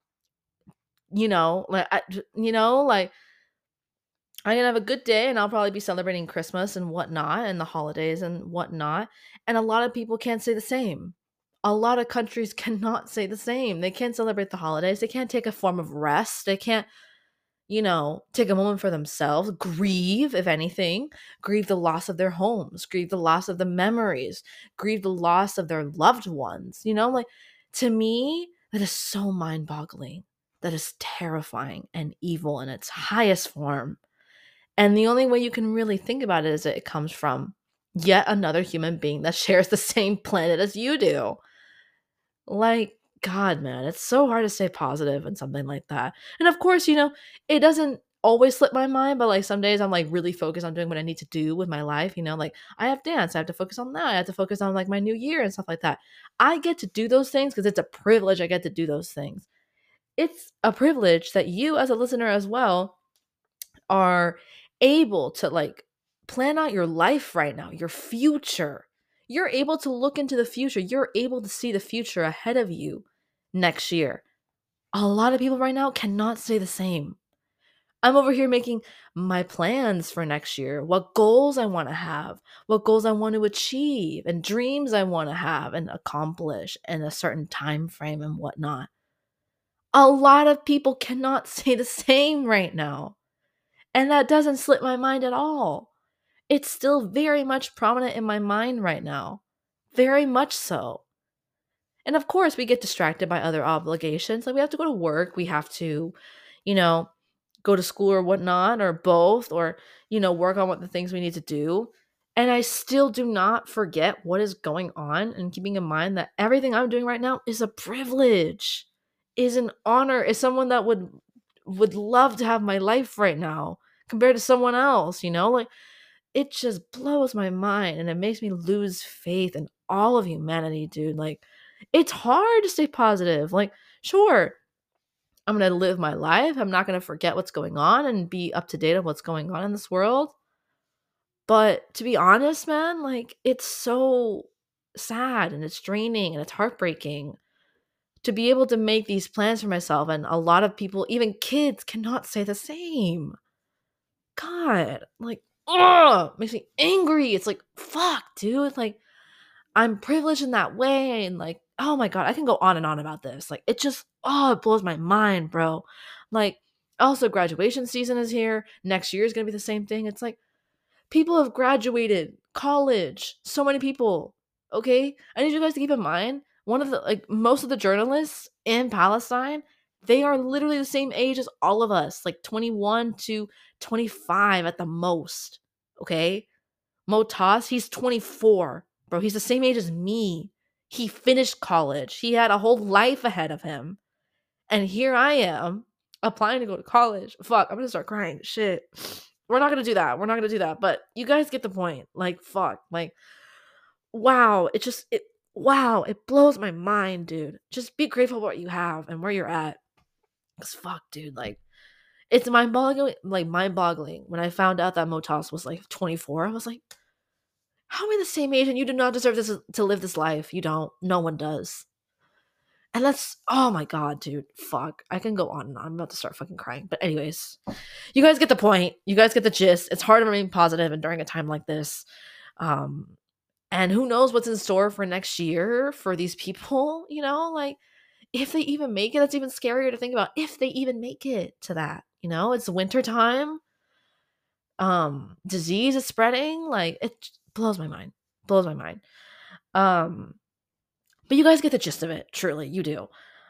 like I can have a good day and I'll probably be celebrating Christmas and whatnot and the holidays and whatnot. And a lot of people can't say the same. A lot of countries cannot say the same. They can't celebrate the holidays. They can't take a form of rest. They can't, take a moment for themselves, grieve, if anything, grieve the loss of their homes, grieve the loss of the memories, grieve the loss of their loved ones. Like to me, that is so mind boggling. That is terrifying and evil in its highest form. And the only way you can really think about it is that it comes from yet another human being that shares the same planet as you do. Like, God, man, it's so hard to stay positive in something like that. And of course, it doesn't always slip my mind, but like some days I'm like really focused on doing what I need to do with my life. Like I have dance, I have to focus on that. I have to focus on like my new year and stuff like that. I get to do those things because it's a privilege. I get to do those things. It's a privilege that you, as a listener as well, are able to like plan out your life right now, your future. You're able to look into the future. You're able to see the future ahead of you next year. A lot of people right now cannot say the same. I'm over here making my plans for next year, what goals I want to have, what goals I want to achieve, and dreams I want to have and accomplish in a certain time frame and whatnot. A lot of people cannot say the same right now. And that doesn't slip my mind at all. It's still very much prominent in my mind right now. Very much so. And of course, we get distracted by other obligations. Like we have to go to work, we have to, you know, go to school or whatnot, or both, or, work on what the things we need to do. And I still do not forget what is going on and keeping in mind that everything I'm doing right now is a privilege, is an honor, is someone that would love to have my life right now compared to someone else, like it just blows my mind and it makes me lose faith in all of humanity, dude. Like It's hard to stay positive. Like, sure, I'm going to live my life. I'm not going to forget what's going on and be up to date on what's going on in this world. But to be honest, man, like, it's so sad and it's draining and it's heartbreaking to be able to make these plans for myself. And a lot of people, even kids, cannot say the same. God, like, ugh, makes me angry. It's like, fuck, dude. Like, I'm privileged in that way. And like, oh my God, I can go on and on about this. Like, it just, oh, it blows my mind, bro. Like, also, graduation season is here. Next year is going to be the same thing. It's like, people have graduated college. So many people. Okay? I need you guys to keep in mind, one of the, like, most of the journalists in Palestine, they are literally the same age as all of us, like 21 to 25 at the most. Okay? Motas, he's 24. Bro, he's the same age as me. He finished college. He had a whole life ahead of him. And here I am applying to go to college. Fuck, I'm gonna start crying. Shit. We're not gonna do that. We're not gonna do that. But you guys get the point. Like, fuck. Like, wow. Wow, it blows my mind, dude. Just be grateful for what you have and where you're at. Cause fuck, dude, like, it's mind-boggling. When I found out that Motas was like 24, I was like, how am I the same age and you do not deserve this to live this life? You don't. No one does. And that's, oh my God, dude. Fuck. I can go on and on. I'm about to start fucking crying. But anyways, you guys get the point. You guys get the gist. It's hard to remain positive and during a time like this. Um, and who knows what's in store for next year for these people, like, if they even make it, that's even scarier to think about. If they even make it to that, it's winter time. Disease is spreading. Like, it blows my mind. Blows my mind. But you guys get the gist of it. Truly, you do.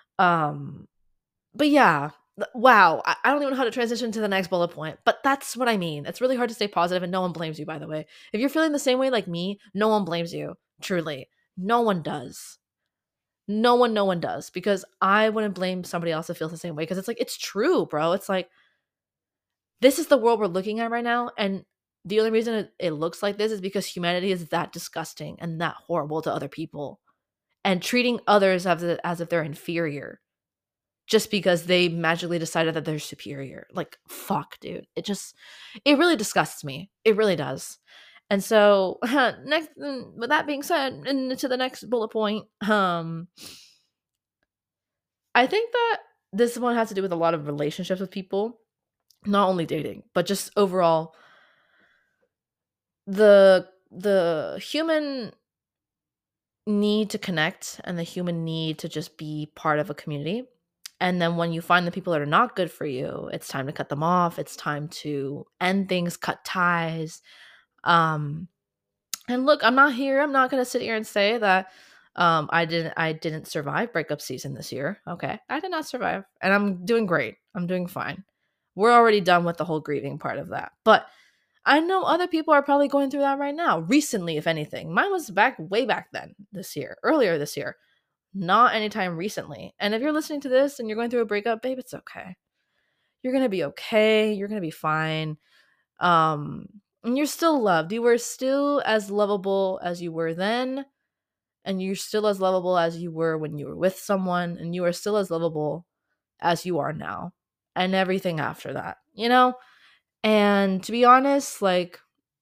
But yeah, wow. I don't even know how to transition to the next bullet point, but that's what I mean. It's really hard to stay positive, and no one blames you, by the way. If you're feeling the same way like me, no one blames you. Truly. No one does. No one does. Because I wouldn't blame somebody else that feels the same way. Because it's like, it's true, bro. It's like, this is the world we're looking at right now. And the only reason it looks like this is because humanity is that disgusting and that horrible to other people. And treating others as if they're inferior just because they magically decided that they're superior. Like, fuck, dude. It really disgusts me. It really does. And so, next, with that being said, and to the next bullet point, I think that this one has to do with a lot of relationships with people, not only dating, but just overall the human need to connect and the human need to just be part of a community. And then when you find the people that are not good for you, it's time to cut them off. It's time to end things, cut ties. And look, I'm not going to sit here and say that I didn't survive breakup season this year. Okay. I did not survive, and I'm doing great. I'm doing fine. We're already done with the whole grieving part of that. But I know other people are probably going through that right now. Recently, if anything. Mine was way back then earlier this year. Not anytime recently. And if you're listening to this and you're going through a breakup, babe, it's okay. You're going to be okay. You're going to be fine. And you're still loved. You were still as lovable as you were then. And you're still as lovable as you were when you were with someone. And you are still as lovable as you are now. And everything after that, And to be honest, like,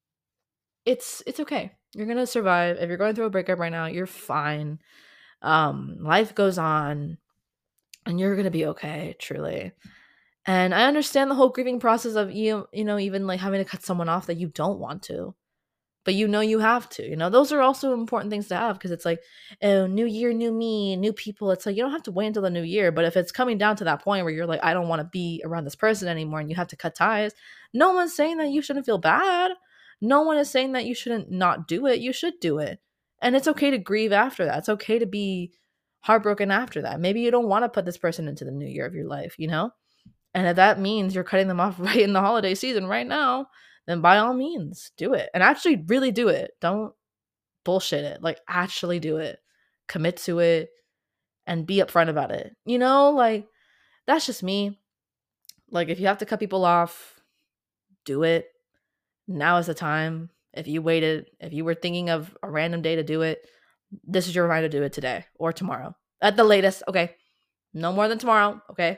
it's okay. You're going to survive. If you're going through a breakup right now, you're fine. Life goes on and you're going to be okay, truly. And I understand the whole grieving process of even like having to cut someone off that you don't want to, but you have to, those are also important things to have. Cause it's like, oh, new year, new me, new people. It's like, you don't have to wait until the new year, but if it's coming down to that point where you're like, I don't want to be around this person anymore and you have to cut ties, no one's saying that you shouldn't feel bad. No one is saying that you shouldn't not do it. You should do it. And it's okay to grieve after that. It's okay to be heartbroken after that. Maybe you don't want to put this person into the new year of your life, And if that means you're cutting them off right in the holiday season right now, then by all means, do it. And actually really do it. Don't bullshit it. Like, actually do it. Commit to it and be upfront about it. Like, that's just me. Like, if you have to cut people off, do it. Now is the time. If you waited, if you were thinking of a random day to do it, This is your reminder to do it today or tomorrow at the latest. Okay. No more than tomorrow. Okay.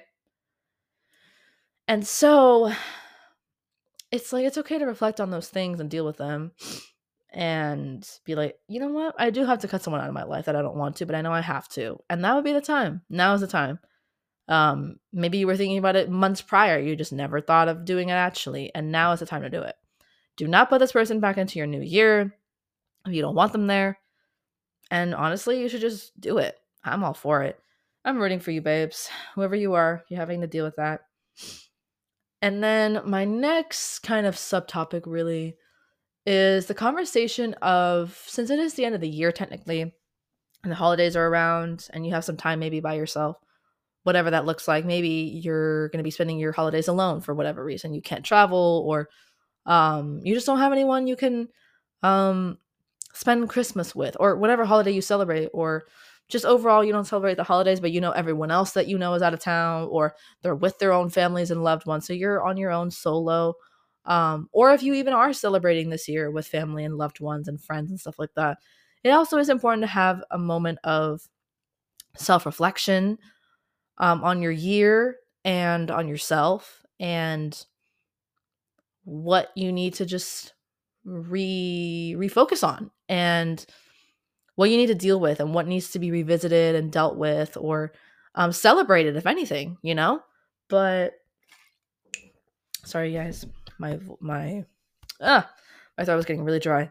And so it's like, it's okay to reflect on those things and deal with them and be like, you know what? I do have to cut someone out of my life that I don't want to, but I know I have to. And that would be the time. Now is the time. Maybe you were thinking about it months prior. You just never thought of doing it actually. And now is the time to do it. Do not put this person back into your new year if you don't want them there. And honestly, you should just do it. I'm all for it. I'm rooting for you, babes. Whoever you are, you're having to deal with that. And then my next kind of subtopic really is the conversation of, since it is the end of the year technically, and the holidays are around, and you have some time maybe by yourself, whatever that looks like. Maybe you're going to be spending your holidays alone for whatever reason. You can't travel, or you just don't have anyone you can spend Christmas with, or whatever holiday you celebrate, or just overall you don't celebrate the holidays, but you know everyone else that you know is out of town, or they're with their own families and loved ones, so you're on your own solo. Or if you even are celebrating this year with family and loved ones and friends and stuff like that, it also is important to have a moment of self-reflection on your year and on yourself, and what you need to just refocus on, and what you need to deal with, and what needs to be revisited and dealt with, or celebrated, if anything, you know. But sorry, guys, my throat was getting really dry.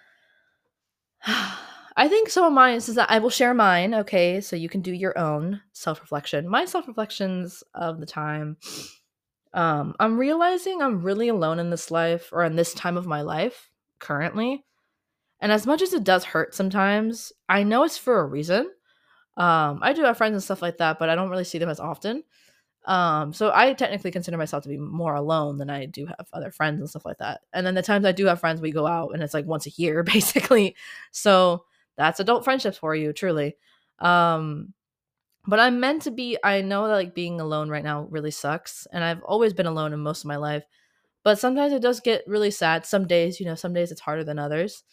I think some of mine, since I will share mine, okay, so you can do your own self-reflection. My self-reflections of the time, I'm realizing I'm really alone in this life, or in this time of my life currently. And as much as it does hurt sometimes, I know it's for a reason. I do have friends and stuff like that, but I don't really see them as often. So I technically consider myself to be more alone than I do have other friends and stuff like that. And then the times I do have friends, we go out and it's like once a year, basically. So that's adult friendships for you, truly. But I'm meant to be, I know that like being alone right now really sucks. And I've always been alone in most of my life. But sometimes it does get really sad. Some days, some days it's harder than others,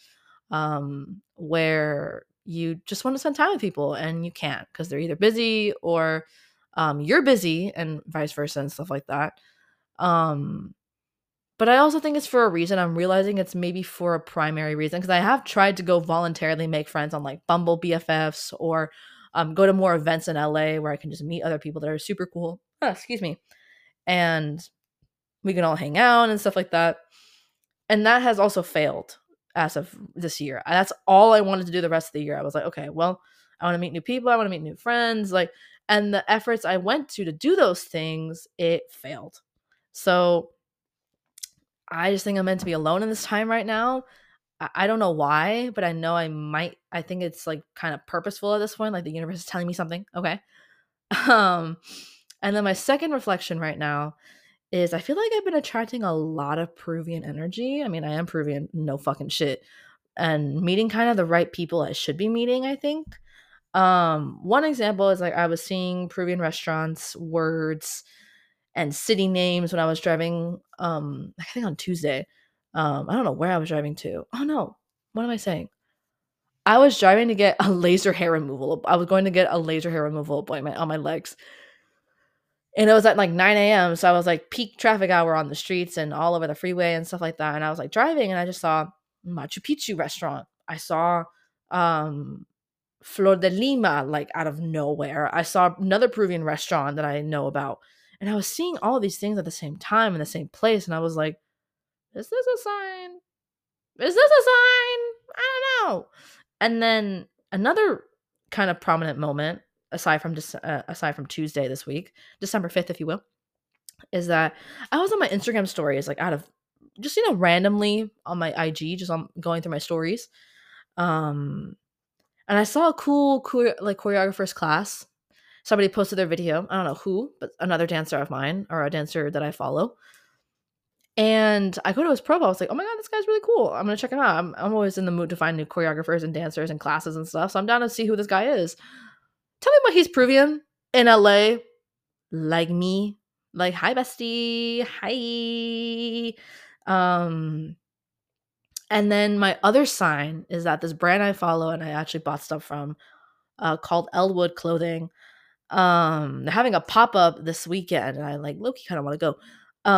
where you just want to spend time with people and you can't because they're either busy, or you're busy, and vice versa and stuff like that. Um, but I also think it's for a reason. I'm realizing it's maybe for a primary reason, because I have tried to go voluntarily make friends on like Bumble BFFs, or go to more events in LA where I can just meet other people that are super cool. Excuse me. And we can all hang out and stuff like that. And that has also failed as of this year. That's all I wanted to do the rest of the year. I was like, okay, well, I want to meet new people. I want to meet new friends. Like, and the efforts I went to do those things, it failed. So I just think I'm meant to be alone in this time right now. I don't know why, but I know I think it's like kind of purposeful at this point. Like the universe is telling me something. Okay. Um, and then my second reflection right now is, I feel like I've been attracting a lot of Peruvian energy. I mean, I am Peruvian, no fucking shit. And meeting kind of the right people I should be meeting, I think. One example is like I was seeing Peruvian restaurants, words, and city names when I was driving, I think on Tuesday. I don't know where I was driving to. Oh no, what am I saying? I was driving to get a laser hair removal. I was going to get a laser hair removal appointment on my legs. And it was at like 9 a.m. So I was like peak traffic hour on the streets and all over the freeway and stuff like that. And I was like driving and I just saw Machu Picchu restaurant. I saw Flor de Lima, like out of nowhere. I saw another Peruvian restaurant that I know about. And I was seeing all these things at the same time in the same place. And I was like, is this a sign? Is this a sign? I don't know. And then another kind of prominent moment, aside from Tuesday this week, December 5th, if you will, is that I was on my Instagram stories, like out of just, randomly on my IG, just on going through my stories. And I saw a cool like choreographer's class. Somebody posted their video. I don't know who, but another dancer of mine, or a dancer that I follow. And I go to his profile. I was like, oh my God, this guy's really cool. I'm going to check him out. I'm always in the mood to find new choreographers and dancers and classes and stuff. So I'm down to see who this guy is. Tell me what he's Peruvian in LA, like me. Like, hi, bestie. Hi. And then my other sign is that this brand I follow and I actually bought stuff from, called Elwood Clothing. They're having a pop-up this weekend and I like low-key kind of want to go.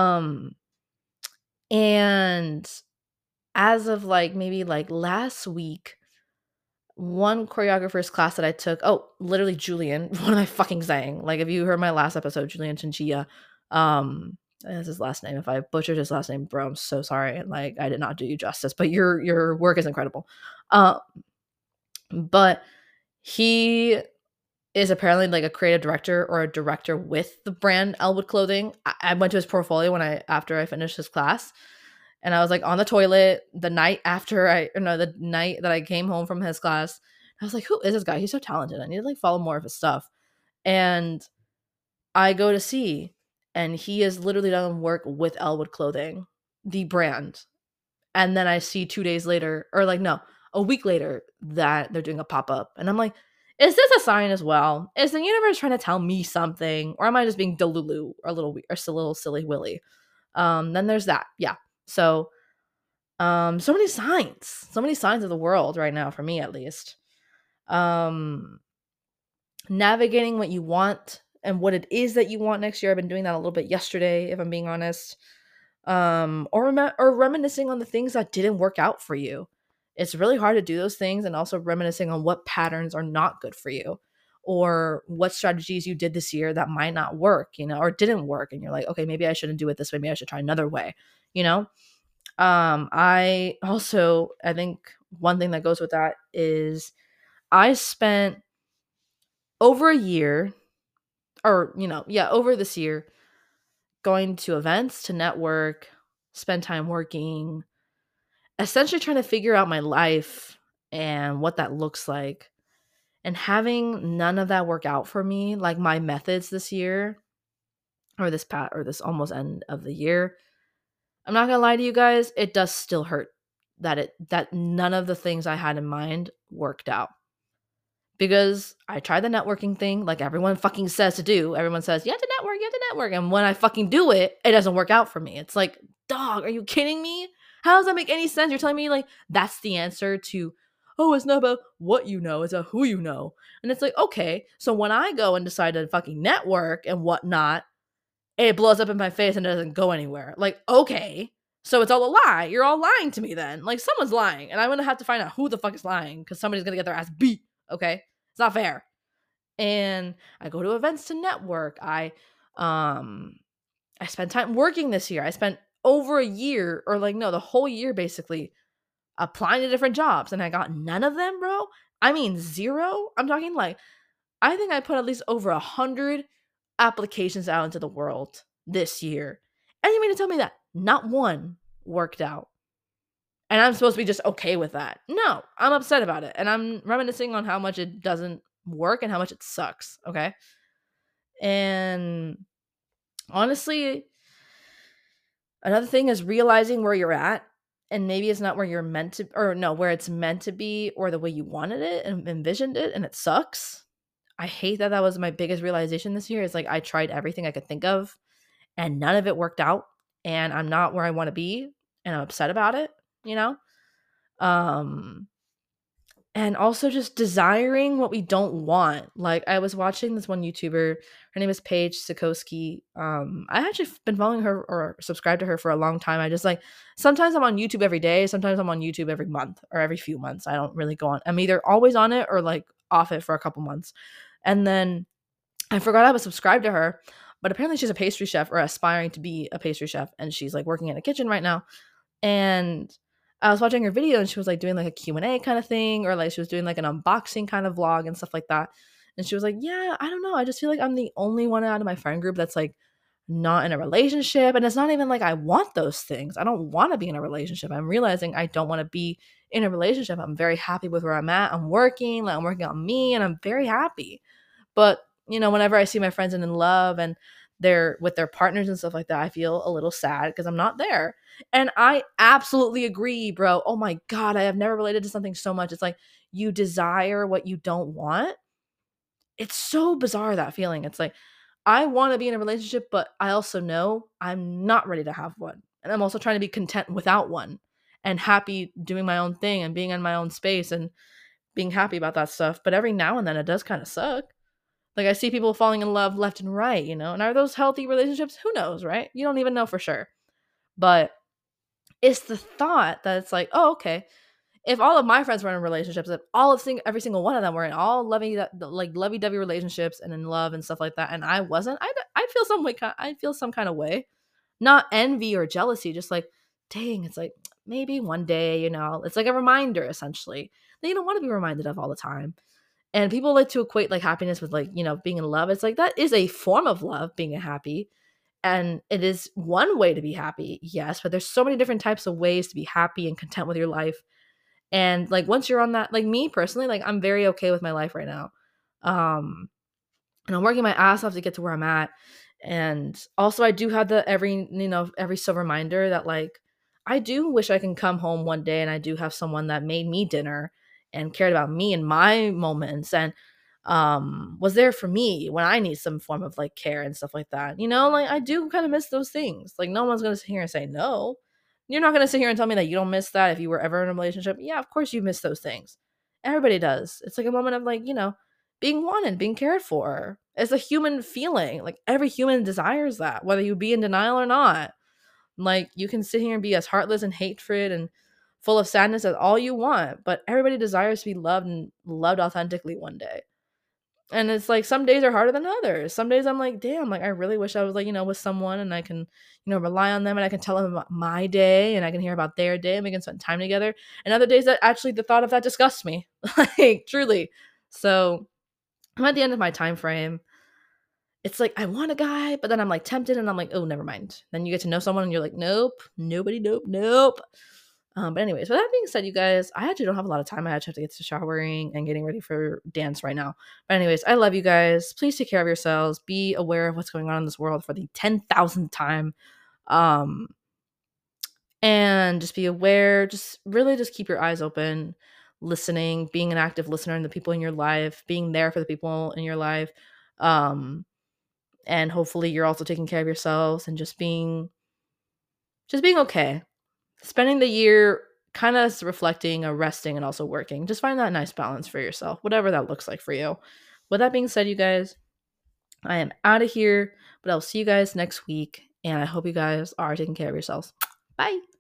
And as of like maybe like last week, one choreographer's class that I took, oh, literally Julian, what am I fucking saying? Like if you heard my last episode, Julian Chinchilla, that's his last name. If I butchered his last name, bro, I'm so sorry. Like I did not do you justice, but your work is incredible. Uh, but he is apparently like a creative director or a director with the brand Elwood Clothing. I went to his portfolio when after I finished his class, and I was like on the toilet the night after the night that I came home from his class. I was like, who is this guy? He's so talented. I need to like follow more of his stuff. And I go to see, and he has literally done work with Elwood Clothing, the brand. And then I see 2 days later, or like, no, a week later, that they're doing a pop up. And I'm like, is this a sign as well? Is the universe trying to tell me something? Or am I just being delulu or a little weird, or a little silly willy? Then there's that. Yeah. So, so many signs of the world right now, for me at least. Um, Navigating what you want and what it is that you want next year. I've been doing that a little bit yesterday, if I'm being honest. Or reminiscing on the things that didn't work out for you. It's really hard to do those things, and also reminiscing on what patterns are not good for you, or what strategies you did this year that might not work, or didn't work, and you're like, okay, maybe I shouldn't do it this way, maybe I should try another way, you know. I think one thing that goes with that is I spent over a year, or over this year, going to events to network, spend time working, essentially trying to figure out my life and what that looks like. And having none of that work out for me, like my methods this year, or this almost end of the year, I'm not gonna lie to you guys, it does still hurt that none of the things I had in mind worked out. Because I tried the networking thing, like everyone fucking says to do. Everyone says, you have to network, you have to network. And when I fucking do it, it doesn't work out for me. It's like, dog, are you kidding me? How does that make any sense? You're telling me like that's the answer to, oh, it's not about what you know, it's about who you know. And it's like, okay, so when I go and decide to fucking network and whatnot, it blows up in my face and it doesn't go anywhere. Like, okay, so it's all a lie. You're all lying to me then. Like, someone's lying, and I'm gonna have to find out who the fuck is lying because somebody's gonna get their ass beat. Okay, it's not fair. And I go to events to network. I spent time working this year. I spent over a year, or like no, the whole year basically, applying to different jobs, and I got none of them, bro. I mean, zero. I'm talking like I think I put at least over 100 applications out into the world this year. And you mean to tell me that not one worked out? And I'm supposed to be just okay with that? No, I'm upset about it. And I'm reminiscing on how much it doesn't work and how much it sucks. Okay. And honestly, another thing is realizing where you're at, and maybe it's not where you're meant to, or no, where it's meant to be, or the way you wanted it and envisioned it, and it sucks. I hate that that was my biggest realization this year. Is like I tried everything I could think of and none of it worked out, and I'm not where I want to be, and I'm upset about it, you know? Um and also just desiring what we don't want. Like I was watching this one YouTuber, her name is Paige Sikowski. I actually been following her or subscribed to her for a long time. I just like sometimes I'm on YouTube every day, sometimes I'm on YouTube every month or every few months. I don't really go on. I'm either always on it or like off it for a couple months. And then I forgot I was subscribed to her, but apparently she's a pastry chef or aspiring to be a pastry chef, and she's like working in a kitchen right now. And I was watching her video, and she was like doing like a Q&A kind of thing, or like she was doing like an unboxing kind of vlog and stuff like that. And she was like, yeah, I don't know, I just feel like I'm the only one out of my friend group that's like not in a relationship. And it's not even like I want those things. I don't want to be in a relationship. I'm realizing I don't want to be in a relationship. I'm very happy with where I'm at. I'm working on me, and I'm very happy. But, whenever I see my friends in love and they're with their partners and stuff like that, I feel a little sad because I'm not there. And I absolutely agree, bro. Oh my God, I have never related to something so much. It's like you desire what you don't want. It's so bizarre, that feeling. It's like I want to be in a relationship, but I also know I'm not ready to have one. And I'm also trying to be content without one. and happy doing my own thing and being in my own space and being happy about that stuff. But every now and then it does kind of suck. Like I see people falling in love left and right, and are those healthy relationships? Who knows, right? You don't even know for sure. But it's the thought that it's like, oh, okay, if all of my friends were in relationships, if every single one of them were in all lovey-dovey relationships and in love and stuff like that, and I wasn't, I'd feel some way. I'd feel some kind of way, not envy or jealousy, just like, dang, it's like maybe one day, it's like a reminder essentially that you don't want to be reminded of all the time. And people like to equate like happiness with like being in love. It's like that is a form of love, being happy, and it is one way to be happy, yes, but there's so many different types of ways to be happy and content with your life. And like once you're on that, like me personally, like I'm very okay with my life right now. Um and I'm working my ass off to get to where I'm at. And also I do have the every so reminder that like I do wish I can come home one day and I do have someone that made me dinner and cared about me and my moments and was there for me when I need some form of like care and stuff like that. Like I do kind of miss those things. Like no one's gonna sit here and say no. You're not gonna sit here and tell me that you don't miss that if you were ever in a relationship. Yeah, of course you miss those things. Everybody does. It's like a moment of like, being wanted, being cared for. It's a human feeling. Like every human desires that, whether you be in denial or not. Like you can sit here and be as heartless and hatred and full of sadness as all you want, but everybody desires to be loved and loved authentically one day. And it's like some days are harder than others. Some days I'm like, damn, like I really wish I was like, with someone and I can, rely on them and I can tell them about my day and I can hear about their day and we can spend time together. And other days that actually the thought of that disgusts me. Like truly. So I'm at the end of my time frame. It's like I want a guy, but then I'm like tempted and I'm like, oh, never mind. Then you get to know someone and you're like, nope, nobody, nope, nope. But anyways, with that being said, you guys, I actually don't have a lot of time. I actually have to get to showering and getting ready for dance right now. But anyways, I love you guys. Please take care of yourselves. Be aware of what's going on in this world for the 10,000th time. Um, and just be aware. Just really just keep your eyes open, listening, being an active listener in the people in your life, being there for the people in your life. And hopefully you're also taking care of yourselves and just being okay. Spending the year kind of reflecting, resting, and also working. Just find that nice balance for yourself, whatever that looks like for you. With that being said, you guys, I am out of here, but I'll see you guys next week, and I hope you guys are taking care of yourselves. Bye.